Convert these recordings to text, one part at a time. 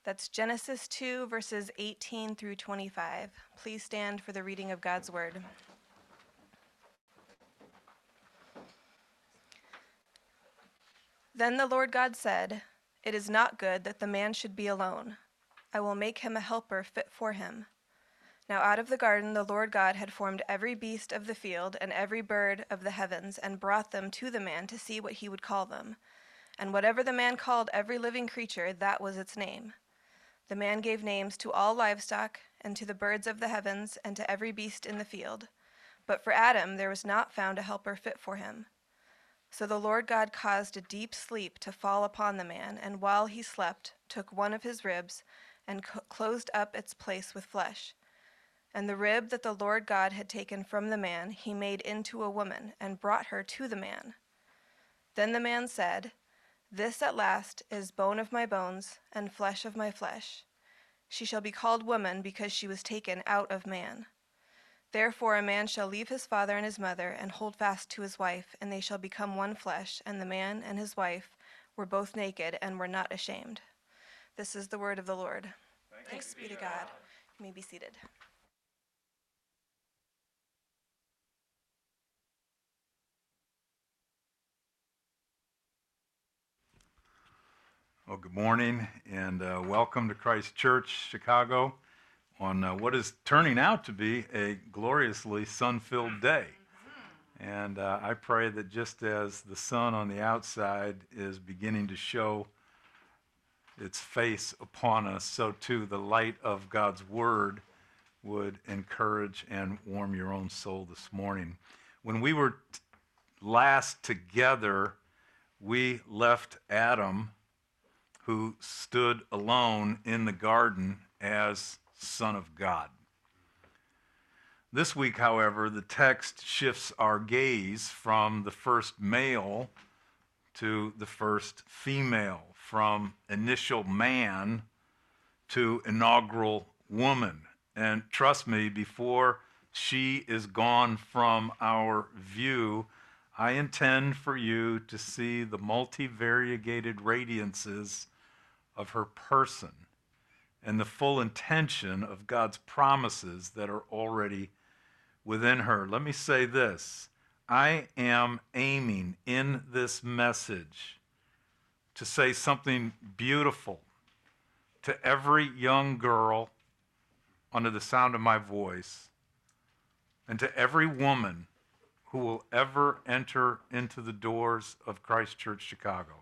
That's Genesis 2, verses 18 through 25. Please stand for the reading of God's word. Then the Lord God said, "It is not good that the man should be alone. I will make him a helper fit for him." Now out of the garden the Lord God had formed every beast of the field and every bird of the heavens, and brought them to the man to see what he would call them. And whatever the man called every living creature, that was its name. The man gave names to all livestock, and to the birds of the heavens, and to every beast in the field. But for Adam there was not found a helper fit for him. So the Lord God caused a deep sleep to fall upon the man, and while he slept, took one of his ribs, and closed up its place with flesh. And the rib that the Lord God had taken from the man he made into a woman, and brought her to the man. Then the man said, "This at last is bone of my bones and flesh of my flesh. She shall be called woman, because she was taken out of man. Therefore a man shall leave his father and his mother, and hold fast to his wife, and they shall become one flesh. And the man and his wife were both naked, and were not ashamed." This is the word of the Lord. Thanks be to God. You may be seated. Well, good morning and welcome to Christ Church, Chicago, on what is turning out to be a gloriously sun-filled day. And I pray that just as the sun on the outside is beginning to show its face upon us, so too the light of God's Word would encourage and warm your own soul this morning. When we were last together, we left Adam, who stood alone in the garden as Son of God. This week, however, the text shifts our gaze from the first male to the first female, from initial man to inaugural woman. And trust me, before she is gone from our view, I intend for you to see the multivariegated radiances of her person and the full intention of God's promises that are already within her. Let me say this. I am aiming in this message to say something beautiful to every young girl under the sound of my voice, and to every woman who will ever enter into the doors of Christ Church Chicago.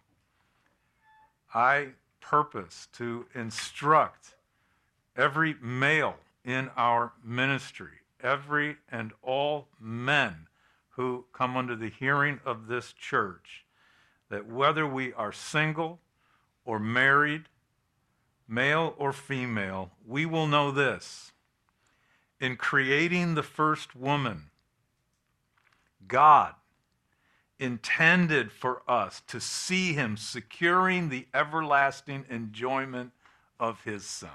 I purpose to instruct every male in our ministry, every and all men who come under the hearing of this church, that whether we are single or married, male or female, we will know this. In creating the first woman, God intended for us to see him securing the everlasting enjoyment of his Son,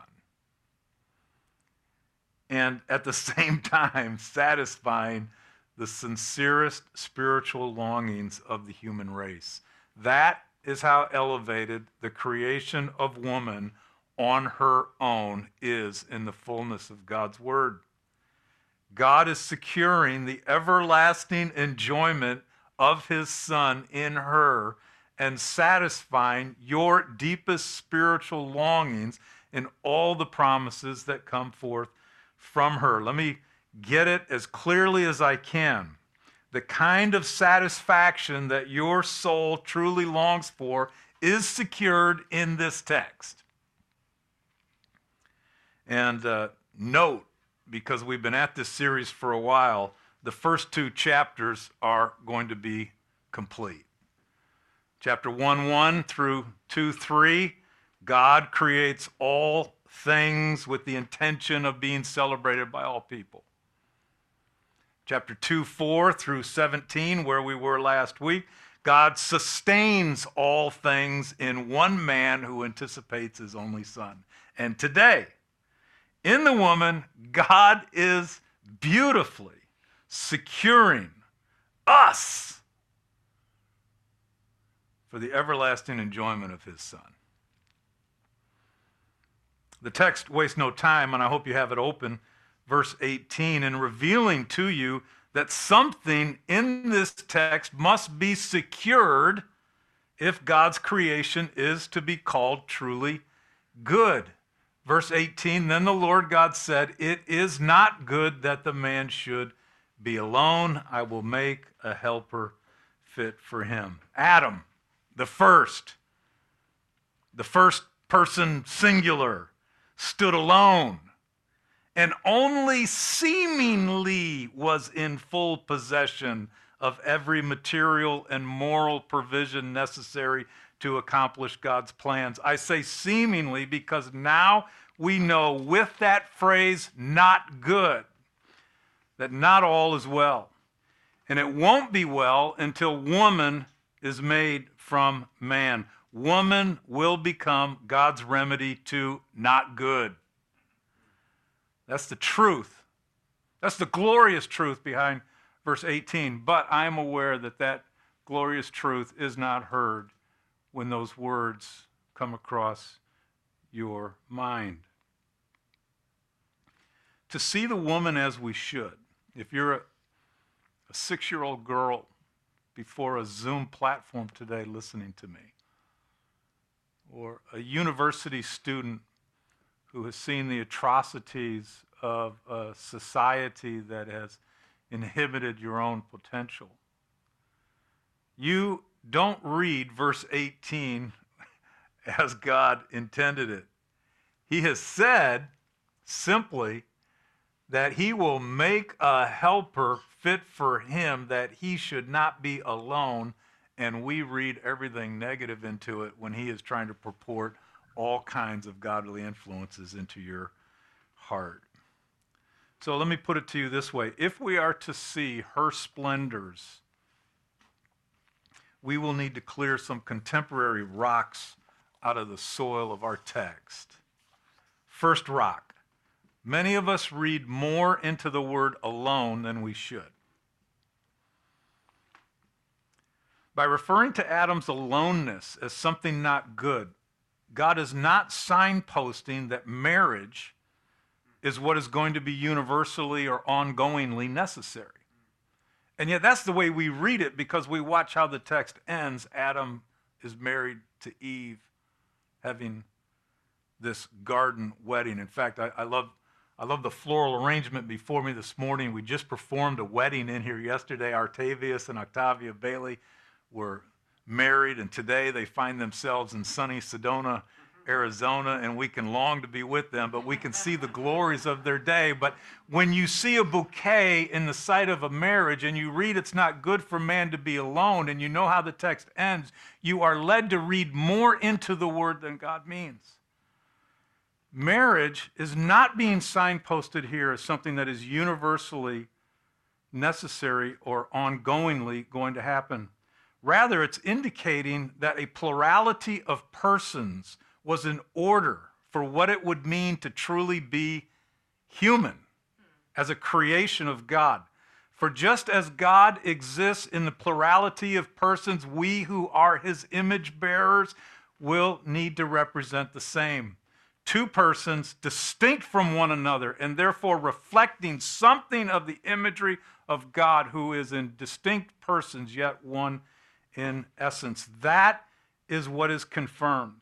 and at the same time satisfying the sincerest spiritual longings of the human race. That is how elevated the creation of woman on her own is in the fullness of God's word. God is securing the everlasting enjoyment of his Son in her and satisfying your deepest spiritual longings in all the promises that come forth from her. Let me get it as clearly as I can. The kind of satisfaction that your soul truly longs for is secured in this text. And note, because we've been at this series for a while, the first two chapters are going to be complete. Chapter 1:1 through 2:3, God creates all things with the intention of being celebrated by all people. Chapter 2:4 through 17, where we were last week, God sustains all things in one man who anticipates his only Son. And today, in the woman, God is beautifully securing us for the everlasting enjoyment of his Son. The text wastes no time, and I hope you have it open. Verse 18, in revealing to you that something in this text must be secured if God's creation is to be called truly good. Verse 18, then the Lord God said, it is not good that the man should be alone. I will make a helper fit for him. Adam, the first person singular, stood alone and only seemingly was in full possession of every material and moral provision necessary to accomplish God's plans. I say seemingly because now we know with that phrase, not good, that not all is well. And it won't be well until woman is made from man. Woman will become God's remedy to not good. That's the truth. That's the glorious truth behind verse 18. But I am aware that that glorious truth is not heard when those words come across your mind. To see the woman as we should. If you're a 6-year-old girl before a Zoom platform today listening to me, or a university student who has seen the atrocities of a society that has inhibited your own potential, you don't read verse 18 as God intended it. He has said simply that he will make a helper fit for him, that he should not be alone, and we read everything negative into it when he is trying to purport all kinds of godly influences into your heart. So let me put it to you this way. If we are to see her splendors, we will need to clear some contemporary rocks out of the soil of our text. First rock. Many of us read more into the word alone than we should. By referring to Adam's aloneness as something not good, God is not signposting that marriage is what is going to be universally or ongoingly necessary. And yet that's the way we read it because we watch how the text ends. Adam is married to Eve, having this garden wedding. In fact, I love the floral arrangement before me this morning. We just performed a wedding in here yesterday. Artavius and Octavia Bailey were married, and today they find themselves in sunny Sedona, Arizona, and we can long to be with them, but we can see the glories of their day. But when you see a bouquet in the sight of a marriage and you read it's not good for man to be alone, and you know how the text ends, you are led to read more into the word than God means. Marriage is not being signposted here as something that is universally necessary or ongoingly going to happen. Rather, it's indicating that a plurality of persons was in order for what it would mean to truly be human as a creation of God. For just as God exists in the plurality of persons, we who are his image bearers will need to represent the same. Two persons distinct from one another and therefore reflecting something of the imagery of God, who is in distinct persons yet one in essence. That is what is confirmed.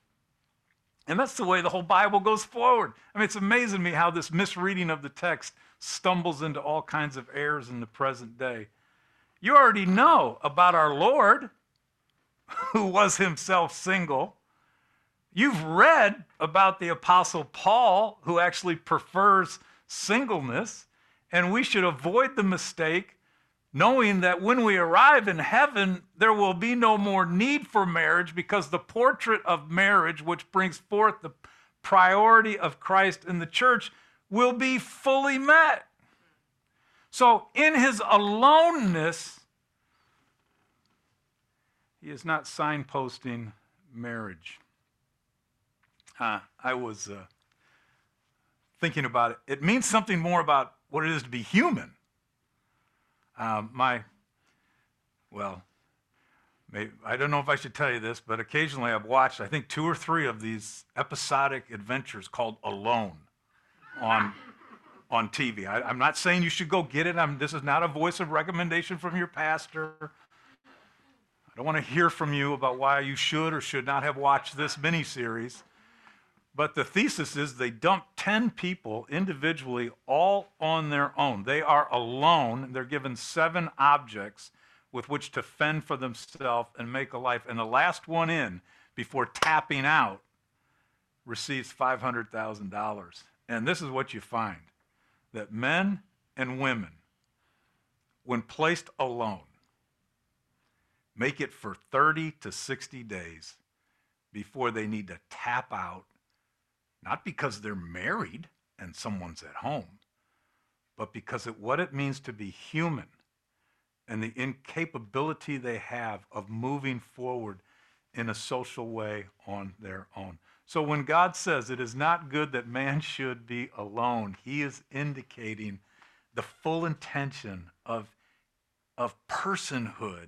And that's the way the whole Bible goes forward. I mean, it's amazing to me how this misreading of the text stumbles into all kinds of errors in the present day. You already know about our Lord, who was himself single. You've read about the Apostle Paul, who actually prefers singleness, and we should avoid the mistake knowing that when we arrive in heaven, there will be no more need for marriage because the portrait of marriage, which brings forth the priority of Christ in the church, will be fully met. So in his aloneness, he is not signposting marriage. I was thinking about it. It means something more about what it is to be I don't know if I should tell you this, but occasionally I've watched, I think, 2 or 3 of these episodic adventures called Alone on TV. I'm not saying you should go get it. This is not a voice of recommendation from your pastor. I don't want to hear from you about why you should or should not have watched this miniseries. But the thesis is they dump 10 people individually all on their own. They are alone. They're given 7 objects with which to fend for themselves and make a life. And the last one in, before tapping out, receives $500,000. And this is what you find, that men and women, when placed alone, make it for 30 to 60 days before they need to tap out, not because they're married and someone's at home, but because of what it means to be human and the incapability they have of moving forward in a social way on their own. So when God says it is not good that man should be alone, he is indicating the full intention of personhood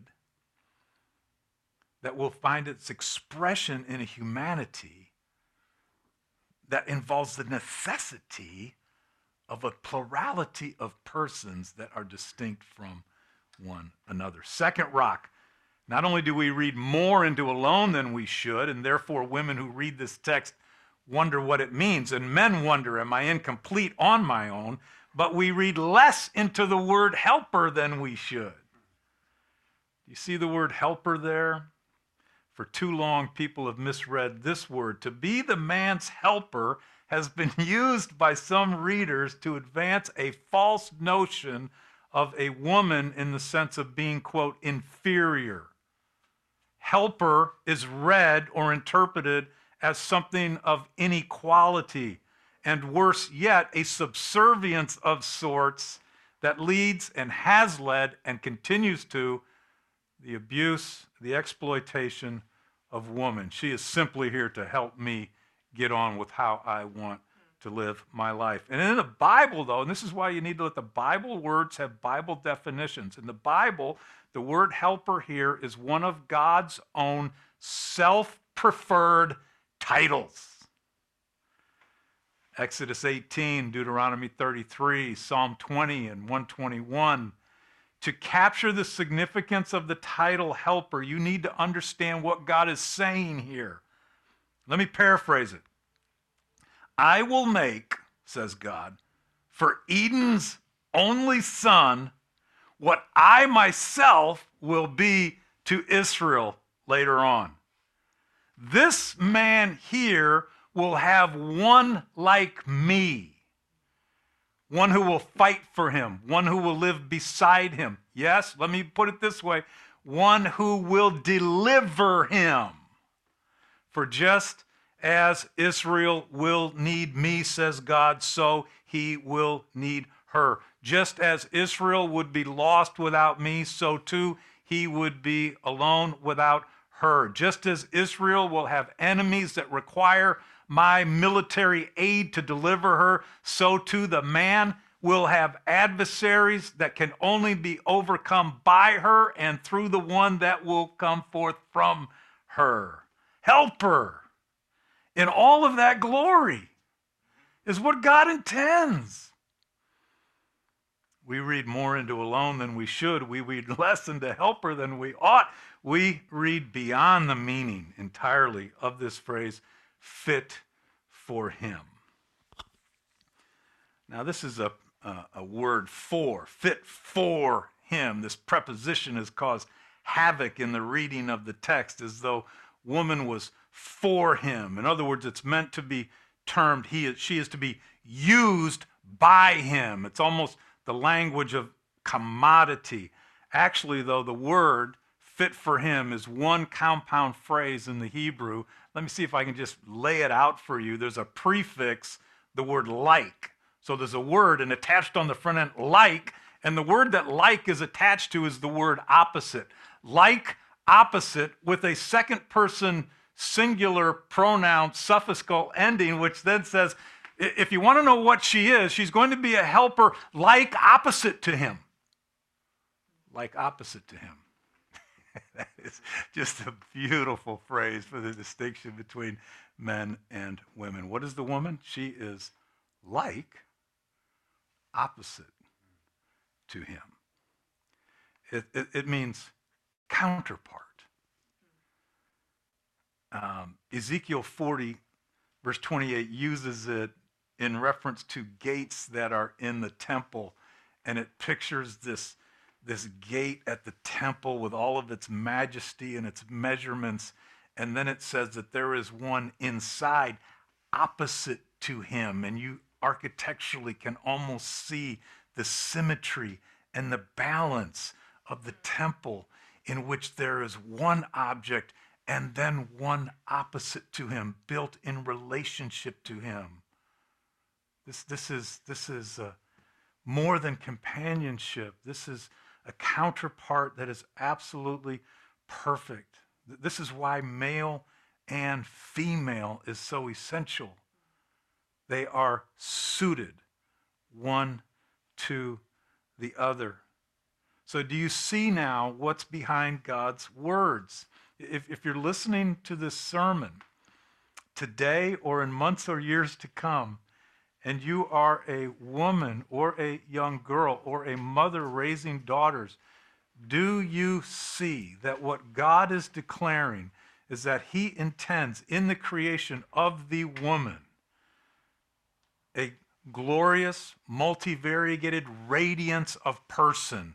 that will find its expression in a humanity that involves the necessity of a plurality of persons that are distinct from one another. Second rock, not only do we read more into alone than we should, and therefore women who read this text wonder what it means, and men wonder, am I incomplete on my own? But we read less into the word helper than we should. You see the word helper there? For too long, people have misread this word. To be the man's helper has been used by some readers to advance a false notion of a woman in the sense of being, quote, inferior. Helper is read or interpreted as something of inequality, and worse yet, a subservience of sorts that leads and has led and continues to the abuse, the exploitation of woman. She is simply here to help me get on with how I want to live my life. And in the Bible, though, and this is why you need to let the Bible words have Bible definitions. In the Bible, the word helper here is one of God's own self-preferred titles. Exodus 18, Deuteronomy 33, Psalm 20, and 121. To capture the significance of the title helper, you need to understand what God is saying here. Let me paraphrase it. I will make, says God, for Eden's only son what I myself will be to Israel later on. This man here will have one like me. One who will fight for him, one who will live beside him. Yes, let me put it this way, one who will deliver him. For just as Israel will need me, says God, so he will need her. Just as Israel would be lost without me, so too he would be alone without her. Just as Israel will have enemies that require my military aid to deliver her, so too the man will have adversaries that can only be overcome by her and through the one that will come forth from her. Helper in all of that glory is what God intends. We read more into alone than we should. We read less into helper than we ought. We read beyond the meaning entirely of this phrase, fit for him. Now, this is a word for, fit for him. This preposition has caused havoc in the reading of the text as though woman was for him. In other words, it's meant to be termed, she is to be used by him. It's almost the language of commodity. Actually, though, the word fit for him is one compound phrase in the Hebrew. Let me see if I can just lay it out for you. There's a prefix, the word like. So there's a word, and attached on the front end, like, and the word that like is attached to is the word opposite. Like, opposite, with a second person singular pronoun suffixical ending, which then says, if you want to know what she is, she's going to be a helper like opposite to him. Like opposite to him. That is just a beautiful phrase for the distinction between men and women. What is the woman? She is like, opposite to him. It means counterpart. Ezekiel 40, verse 28, uses it in reference to gates that are in the temple, and it pictures this gate at the temple with all of its majesty and its measurements, and then it says that there is one inside opposite to him, and you architecturally can almost see the symmetry and the balance of the temple, in which there is one object and then one opposite to him, built in relationship to him. This is more than companionship. This is a counterpart that is absolutely perfect. This is why male and female is so essential. They are suited one to the other. So do you see now what's behind God's words? If you're listening to this sermon today or in months or years to come, and you are a woman or a young girl or a mother raising daughters, do you see that what God is declaring is that he intends in the creation of the woman a glorious, multivariegated radiance of person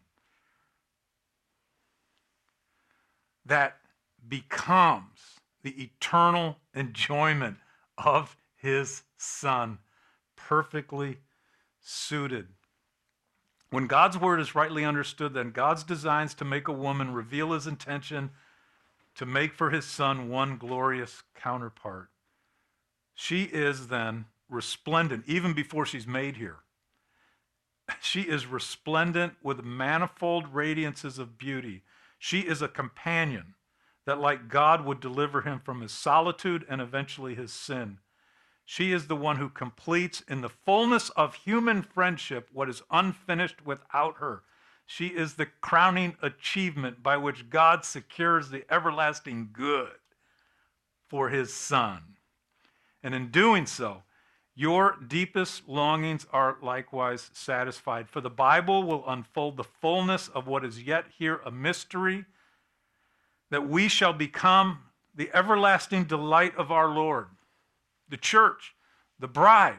that becomes the eternal enjoyment of his Son, perfectly suited. When God's word is rightly understood, then God's designs to make a woman reveal his intention to make for his Son one glorious counterpart. She is then resplendent, even before she's made here. She is resplendent with manifold radiances of beauty. She is a companion that, like God, would deliver him from his solitude and eventually his sin. She is the one who completes in the fullness of human friendship what is unfinished without her. She is the crowning achievement by which God secures the everlasting good for his Son. And in doing so, your deepest longings are likewise satisfied. For the Bible will unfold the fullness of what is yet here a mystery, that we shall become the everlasting delight of our Lord, the church, the bride.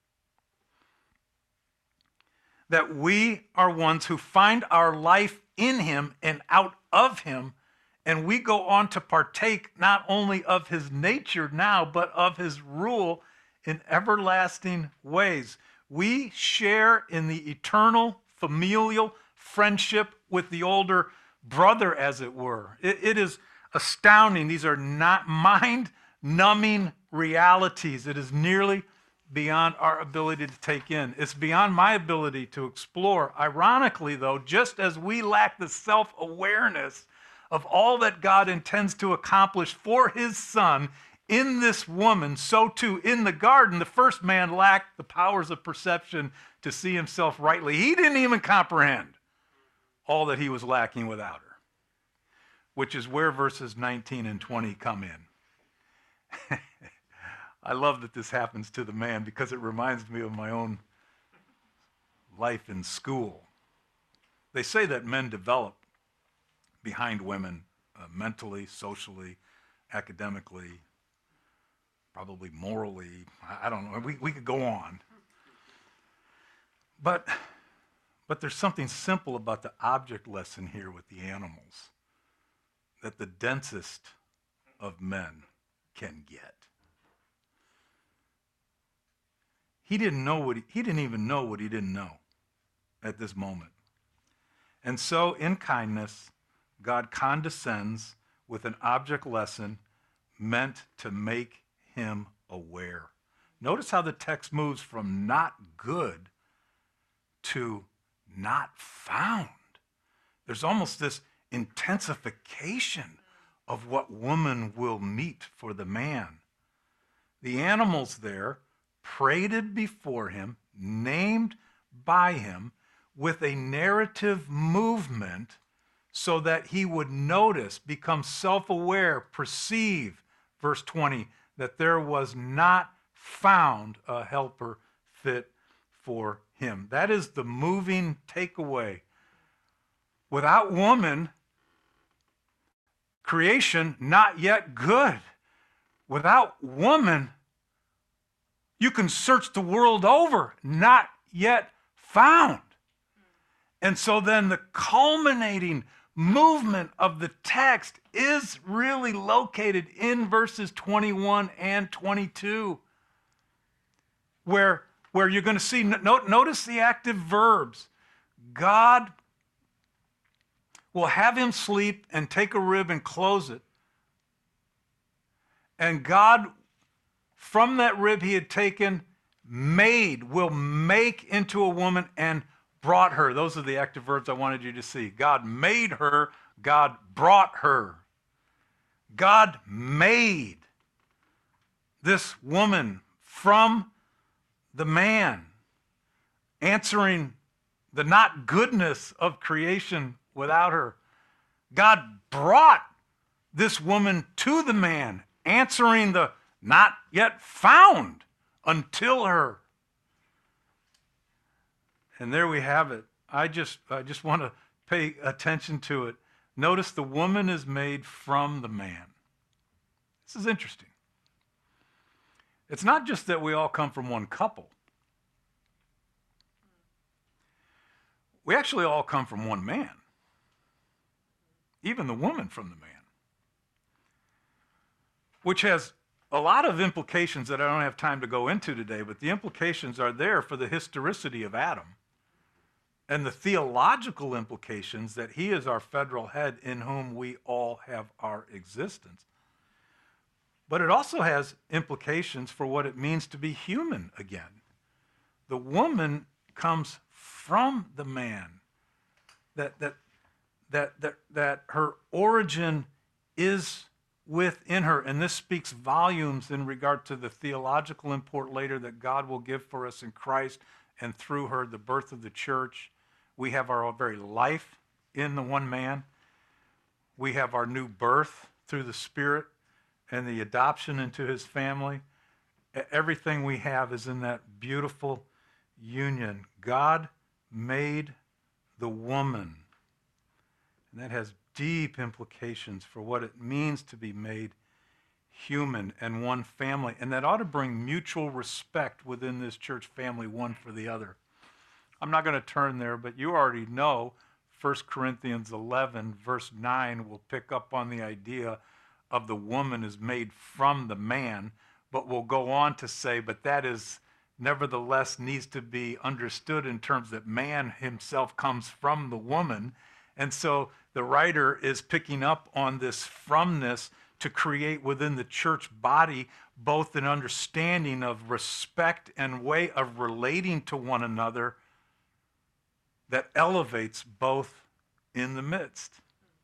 That we are ones who find our life in him and out of him, and we go on to partake not only of his nature now, but of his rule in everlasting ways. We share in the eternal familial friendship with the older brother, as it were. It is astounding. These are not mind-numbing realities. It is nearly beyond our ability to take in. It's beyond my ability to explore. Ironically, though, just as we lack the self-awareness of all that God intends to accomplish for his Son in this woman, so too in the garden, the first man lacked the powers of perception to see himself rightly. He didn't even comprehend all that he was lacking without her, which is where verses 19 and 20 come in. I love that this happens to the man because it reminds me of my own life in school. They say that men develop behind women mentally, socially, academically, probably morally. I don't know. We could go on. But there's something simple about the object lesson here with the animals that the densest of men can get. He didn't even know what he didn't know at this moment. And so in kindness, God condescends with an object lesson meant to make him aware. Notice how the text moves from not good to not found. There's almost this intensification of what woman will meet for the man. The animals there paraded before him, named by him, with a narrative movement so that he would notice, become self-aware, perceive, verse 20, that there was not found a helper fit for him. That is the moving takeaway. Without woman, creation not yet good. Without woman, you can search the world over, not yet found. And so then the culminating movement of the text is really located in verses 21 and 22, where you're going to see, notice the active verbs. God will have him sleep and take a rib and close it. And God, from that rib he had taken, will make into a woman and brought her. Those are the active verbs I wanted you to see. God made her. God brought her. God made this woman from the man, answering the not goodness of creation without her. God brought this woman to the man, answering the not yet found until her. And there we have it. I just want to pay attention to it. Notice the woman is made from the man. This is interesting. It's not just that we all come from one couple. We actually all come from one man. Even the woman from the man. Which has a lot of implications that I don't have time to go into today, but the implications are there for the historicity of Adam and the theological implications that he is our federal head in whom we all have our existence. But it also has implications for what it means to be human again. The woman comes from the man. That her origin is within her. And this speaks volumes in regard to the theological import later that God will give for us in Christ, and through her, the birth of the church. We have our very life in the one man. We have our new birth through the Spirit and the adoption into his family. Everything we have is in that beautiful union. God made the woman. And that has deep implications for what it means to be made human and one family. And that ought to bring mutual respect within this church family, one for the other. I'm not going to turn there, but you already know 1 Corinthians 11, verse 9 will pick up on the idea of the woman is made from the man, but will go on to say, but that is nevertheless needs to be understood in terms that man himself comes from the woman. And so the writer is picking up on this fromness to create within the church body both an understanding of respect and way of relating to one another that elevates both in the midst.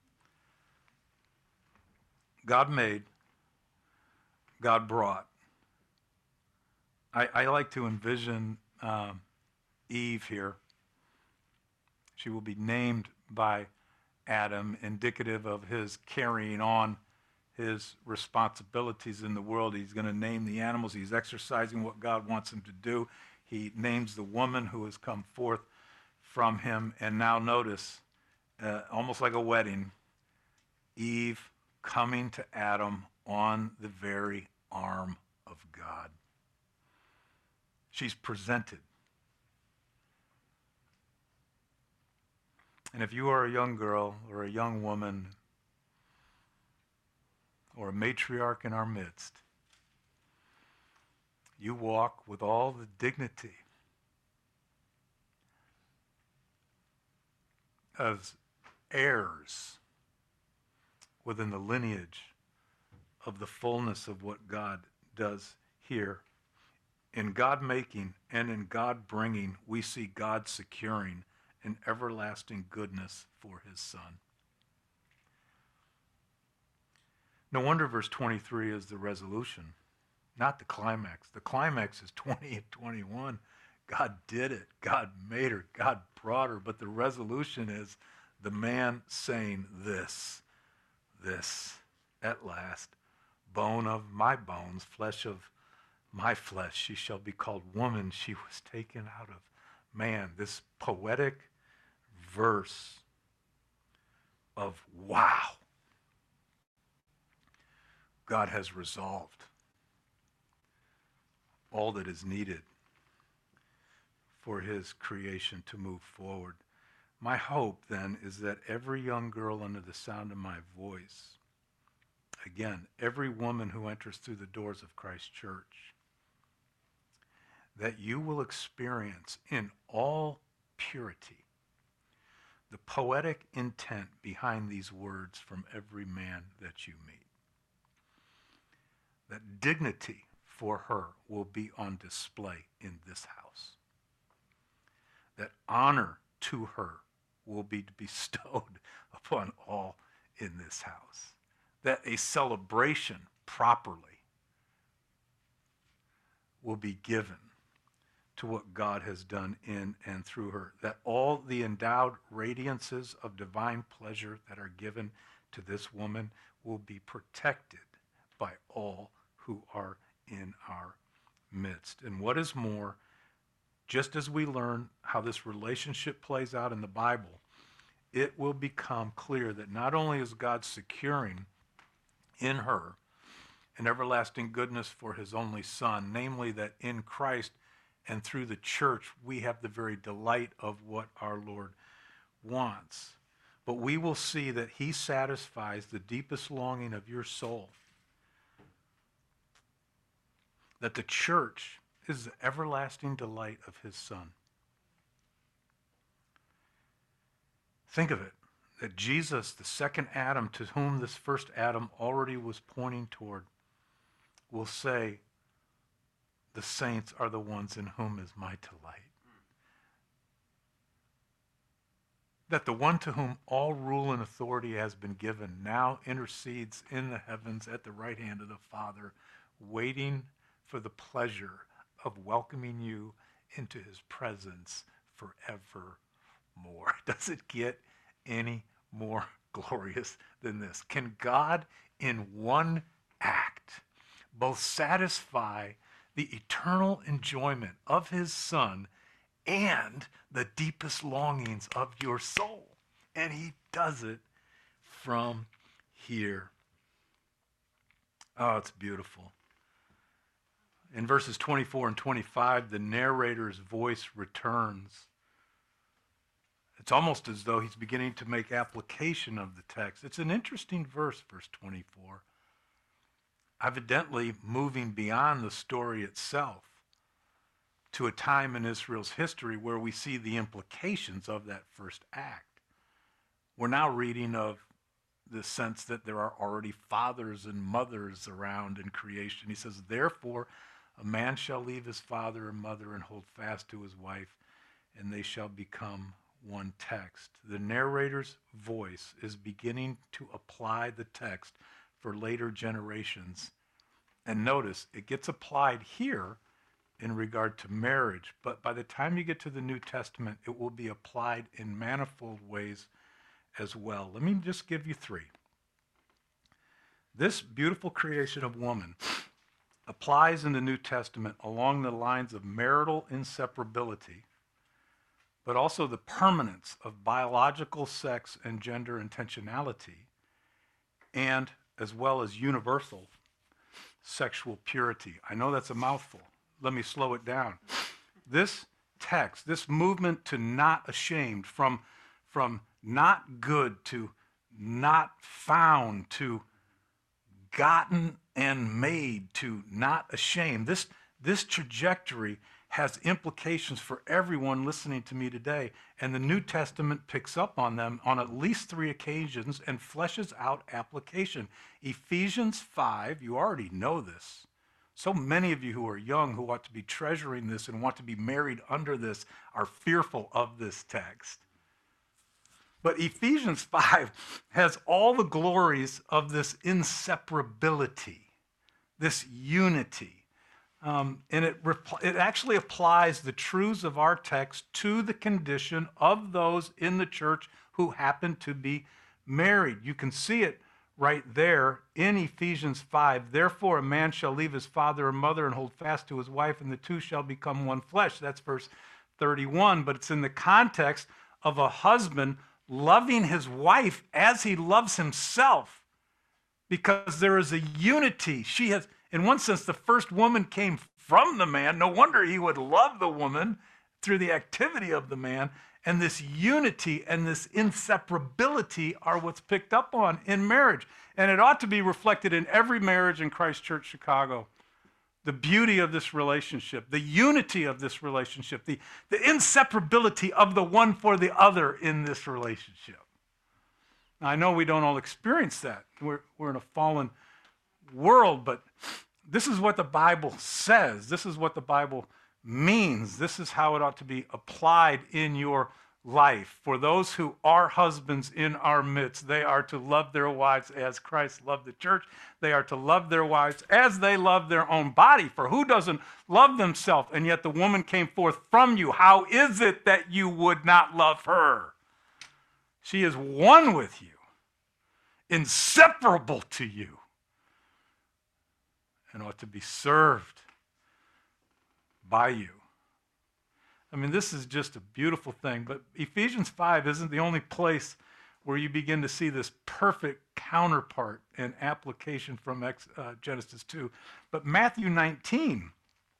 God made, God brought. I like to envision Eve here. She will be named by Adam, indicative of his carrying on his responsibilities in the world. He's going to name the animals. He's exercising what God wants him to do. He names the woman who has come forth from him. And now notice, almost like a wedding, Eve coming to Adam on the very arm of God. She's presented. And if you are a young girl or a young woman or a matriarch in our midst, you walk with all the dignity as heirs within the lineage of the fullness of what God does here. In God making and in God bringing, we see God securing an everlasting goodness for his Son. No wonder verse 23 is the resolution, not the climax. The climax is 20 and 21. God did it. God made her. God brought her. But the resolution is the man saying this, at last, bone of my bones, flesh of my flesh, she shall be called woman. She was taken out of man. This poetic verse of wow. God has resolved all that is needed for his creation to move forward. My hope then is that every young girl under the sound of my voice, again, every woman who enters through the doors of Christ Church, that you will experience in all purity the poetic intent behind these words from every man that you meet. That dignity for her will be on display in this house. That honor to her will be bestowed upon all in this house. That a celebration properly will be given to what God has done in and through her. That all the endowed radiances of divine pleasure that are given to this woman will be protected by all who are in our midst. And what is more, just as we learn how this relationship plays out in the Bible, it will become clear that not only is God securing in her an everlasting goodness for his only Son, namely that in Christ and through the church we have the very delight of what our Lord wants, but we will see that he satisfies the deepest longing of your soul. That the church is the everlasting delight of his Son. Think of it, that Jesus, the second Adam, to whom this first Adam already was pointing toward, will say, the saints are the ones in whom is my delight. That the one to whom all rule and authority has been given now intercedes in the heavens at the right hand of the Father, waiting for the pleasure of welcoming you into his presence forevermore. Does it get any more glorious than this? Can God in one act both satisfy the eternal enjoyment of his Son and the deepest longings of your soul? And he does it from here. Oh, it's beautiful. In verses 24 and 25, the narrator's voice returns. It's almost as though he's beginning to make application of the text. It's an interesting verse, verse 24. Evidently moving beyond the story itself to a time in Israel's history where we see the implications of that first act. We're now reading of the sense that there are already fathers and mothers around in creation. He says, therefore, a man shall leave his father and mother and hold fast to his wife, and they shall become one text. The narrator's voice is beginning to apply the text for later generations. And notice, it gets applied here in regard to marriage, but by the time you get to the New Testament, it will be applied in manifold ways as well. Let me just give you three. This beautiful creation of woman applies in the New Testament along the lines of marital inseparability, but also the permanence of biological sex and gender intentionality, and as well as universal sexual purity. I know that's a mouthful. Let me slow it down. This text, this movement to not ashamed, from not good to not found to gotten and made to not ashamed, this trajectory has implications for everyone listening to me today, and the New Testament picks up on them on at least 3 occasions and fleshes out application. Ephesians 5, you already know this. So many of you who are young, who ought to be treasuring this and want to be married under this, are fearful of this text. But Ephesians 5 has all the glories of this inseparability, this unity. And it actually applies the truths of our text to the condition of those in the church who happen to be married. You can see it right there in Ephesians 5. Therefore, a man shall leave his father and mother and hold fast to his wife, and the two shall become one flesh. That's verse 31, but it's in the context of a husband loving his wife as he loves himself, because there is a unity. She has, in one sense, the first woman came from the man. No wonder he would love the woman through the activity of the man. And this unity and this inseparability are what's picked up on in marriage. And it ought to be reflected in every marriage in Christ Church Chicago. The beauty of this relationship, the unity of this relationship, the inseparability of the one for the other in this relationship. Now, I know we don't all experience that. We're in a fallen world, but this is what the Bible says. This is what the Bible means. This is how it ought to be applied in your life. For those who are husbands in our midst, they are to love their wives as Christ loved the church. They are to love their wives as they love their own body. For who doesn't love themselves? And yet the woman came forth from you. How is it that you would not love her? She is one with you, inseparable to you, and ought to be served by you. I mean, this is just a beautiful thing, but Ephesians 5 isn't the only place where you begin to see this perfect counterpart and application from Genesis 2. But Matthew 19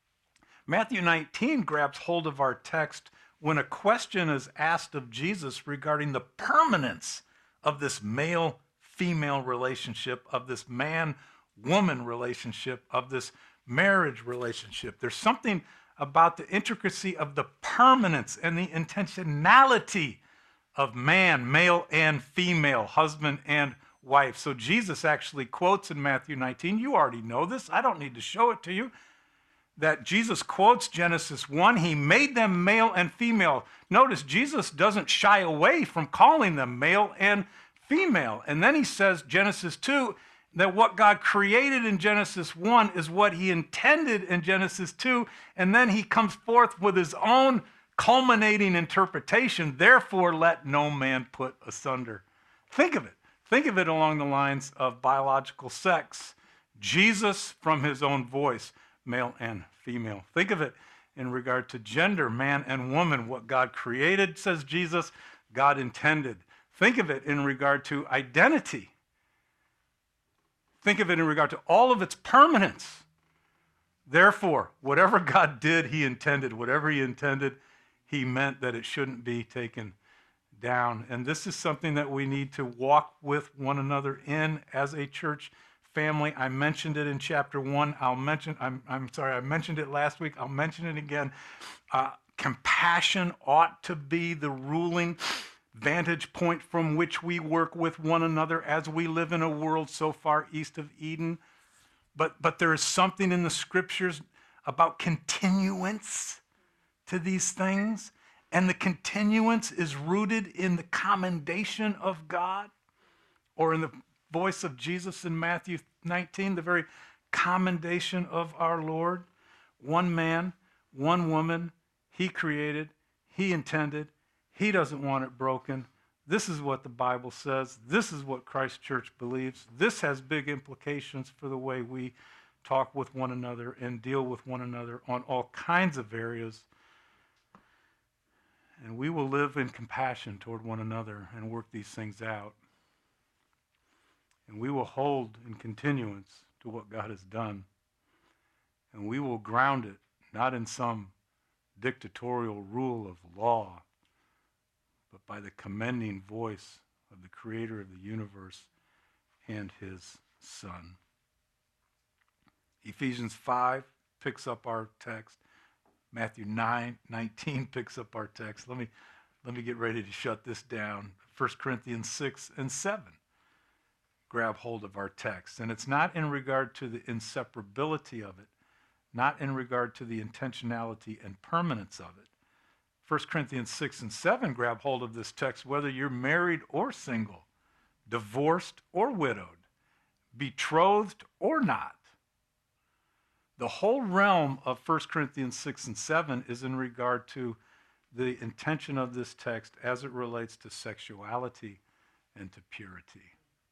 grabs hold of our text when a question is asked of Jesus regarding the permanence of this male-female relationship, of this man-woman relationship, of this marriage relationship. There's something about the intricacy of the permanence and the intentionality of man, male and female, husband and wife. So Jesus actually quotes in Matthew 19, you already know this, I don't need to show it to you, that Jesus quotes Genesis 1, he made them male and female. Notice Jesus doesn't shy away from calling them male and female. And then he says, Genesis 2, that what God created in Genesis 1 is what he intended in Genesis 2, and then he comes forth with his own culminating interpretation, therefore let no man put asunder. Think of it. Think of it along the lines of biological sex. Jesus from his own voice, male and female. Think of it in regard to gender, man and woman. What God created, says Jesus, God intended. Think of it in regard to identity. Think of it in regard to all of its permanence. Therefore, whatever God did, he intended. Whatever he intended, he meant that it shouldn't be taken down. And this is something that we need to walk with one another in as a church family. I mentioned it in chapter 1. I mentioned it last week. I'll mention it again. Compassion ought to be the ruling vantage point from which we work with one another as we live in a world so far east of Eden. But there is something in the scriptures about continuance to these things. And the continuance is rooted in the commendation of God, or in the voice of Jesus in Matthew 19, the very commendation of our Lord. One man, one woman, he created, he intended, he doesn't want it broken. This is what the Bible says. This is what Christ Church believes. This has big implications for the way we talk with one another and deal with one another on all kinds of areas. And we will live in compassion toward one another and work these things out. And we will hold in continuance to what God has done. And we will ground it not in some dictatorial rule of law, but by the commending voice of the Creator of the universe and his Son. Ephesians 5 picks up our text. Matthew 9:19 picks up our text. Let me get ready to shut this down. 1 Corinthians 6 and 7 grab hold of our text. And it's not in regard to the inseparability of it, not in regard to the intentionality and permanence of it. 1 Corinthians 6 and 7 grab hold of this text, whether you're married or single, divorced or widowed, betrothed or not. The whole realm of 1 Corinthians 6 and 7 is in regard to the intention of this text as it relates to sexuality and to purity.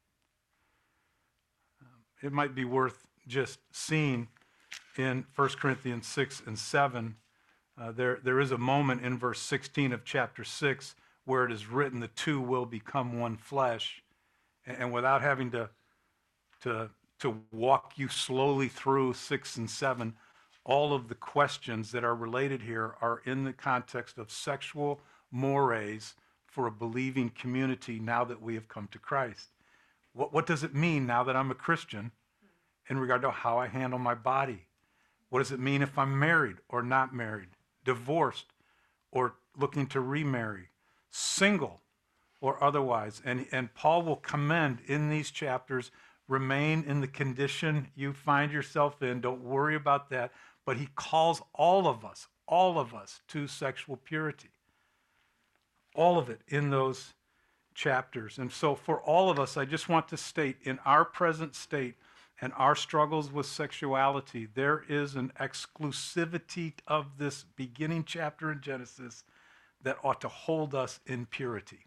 It might be worth just seeing in 1 Corinthians 6 and 7, there is a moment in verse 16 of chapter 6 where it is written, the two will become one flesh. And without having to walk you slowly through 6 and 7, all of the questions that are related here are in the context of sexual mores for a believing community now that we have come to Christ. What does it mean now that I'm a Christian in regard to how I handle my body? What does it mean if I'm married or not married, divorced or looking to remarry, single or otherwise? And Paul will commend in these chapters, remain in the condition you find yourself in. Don't worry about that. But he calls all of us to sexual purity. All of it in those chapters. And so for all of us, I just want to state, in our present state and our struggles with sexuality, there is an exclusivity of this beginning chapter in Genesis that ought to hold us in purity.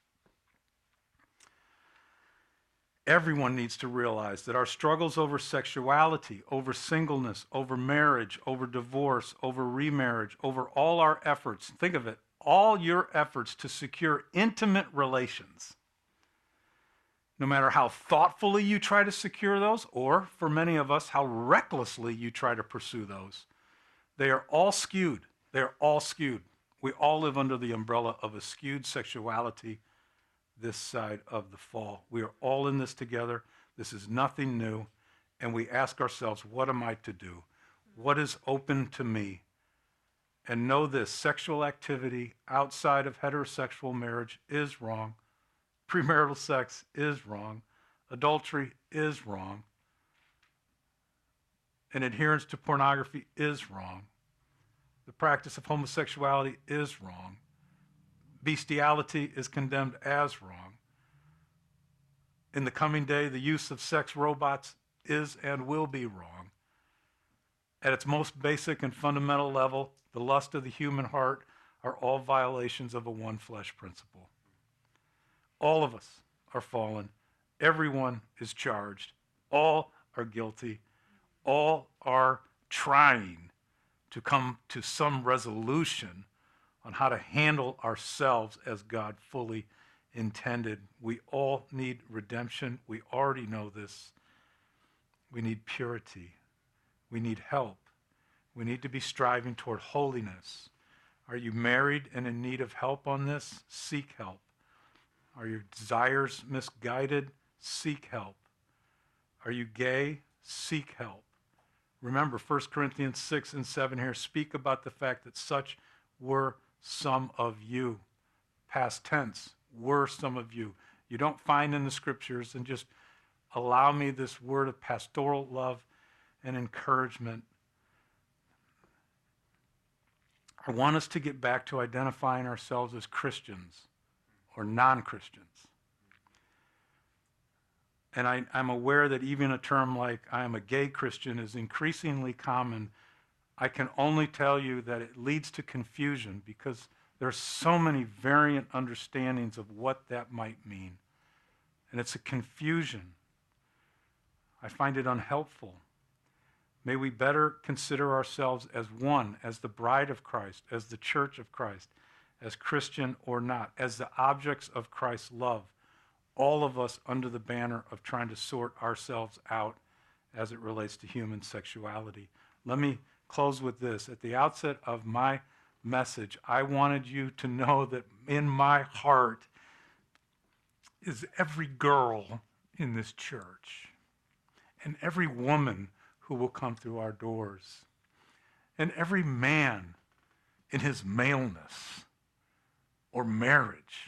Everyone needs to realize that our struggles over sexuality, over singleness, over marriage, over divorce, over remarriage, over all our efforts, think of it, all your efforts to secure intimate relations, no matter how thoughtfully you try to secure those, or for many of us, how recklessly you try to pursue those, they are all skewed. They're all skewed. We all live under the umbrella of a skewed sexuality this side of the fall. We are all in this together. This is nothing new. And we ask ourselves, what am I to do? What is open to me? And know this, sexual activity outside of heterosexual marriage is wrong. Premarital sex is wrong. Adultery is wrong. And adherence to pornography is wrong. The practice of homosexuality is wrong. Bestiality is condemned as wrong. In the coming day, the use of sex robots is and will be wrong. At its most basic and fundamental level, the lust of the human heart are all violations of a one flesh principle. All of us are fallen. Everyone is charged. All are guilty. All are trying to come to some resolution on how to handle ourselves as God fully intended. We all need redemption. We already know this. We need purity. We need help. We need to be striving toward holiness. Are you married and in need of help on this? Seek help. Are your desires misguided? Seek help. Are you gay? Seek help. Remember, 1 Corinthians 6 and 7 here speak about the fact that such were some of you. Past tense, were some of you. You don't find in the scriptures, and just allow me this word of pastoral love and encouragement. I want us to get back to identifying ourselves as Christians or non-Christians. And I'm aware that even a term like I am a gay Christian is increasingly common. I can only tell you that it leads to confusion because there are so many variant understandings of what that might mean. And it's a confusion. I find it unhelpful. May we better consider ourselves as one, as the bride of Christ, as the church of Christ, as Christian or not, as the objects of Christ's love, all of us under the banner of trying to sort ourselves out as it relates to human sexuality. Let me close with this. At the outset of my message, I wanted you to know that in my heart is every girl in this church and every woman who will come through our doors and every man in his maleness or marriage,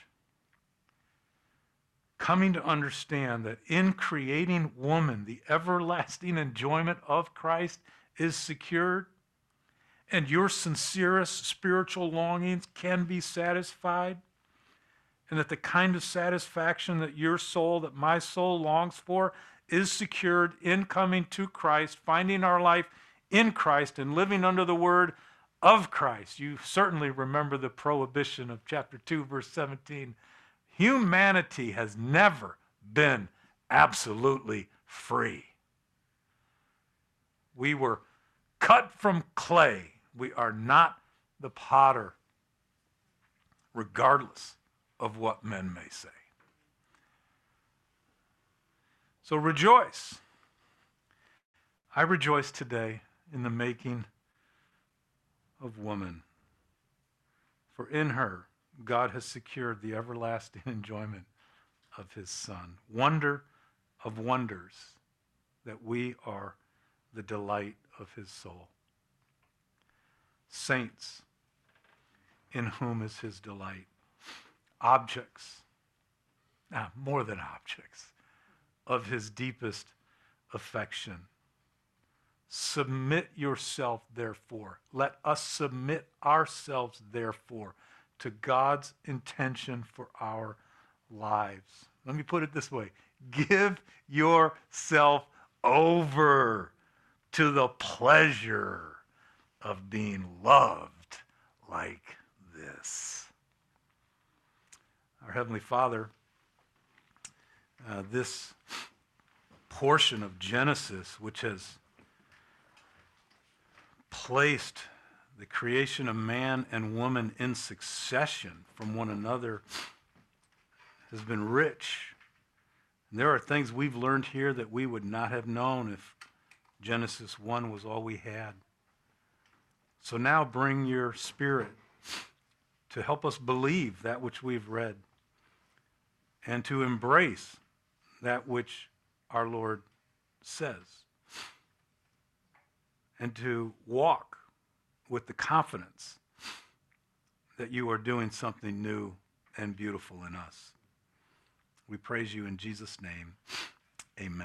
coming to understand that in creating woman, the everlasting enjoyment of Christ is secured, and your sincerest spiritual longings can be satisfied, and that the kind of satisfaction that your soul, that my soul longs for, is secured in coming to Christ, finding our life in Christ, and living under the word, of Christ. You certainly remember the prohibition of chapter 2, verse 17. Humanity has never been absolutely free. We were cut from clay. We are not the potter, regardless of what men may say. So rejoice. I rejoice today in the making of woman. For in her, God has secured the everlasting enjoyment of his Son. Wonder of wonders, that we are the delight of his soul. Saints, in whom is his delight. Objects, more than objects, of his deepest affection. Submit yourself, therefore. Let us submit ourselves, therefore, to God's intention for our lives. Let me put it this way. Give yourself over to the pleasure of being loved like this. Our Heavenly Father, this portion of Genesis, which has placed the creation of man and woman in succession from one another, has been rich. And there are things we've learned here that we would not have known if Genesis 1 was all we had. So now bring your Spirit to help us believe that which we've read and to embrace that which our Lord says, and to walk with the confidence that you are doing something new and beautiful in us. We praise you in Jesus' name. Amen.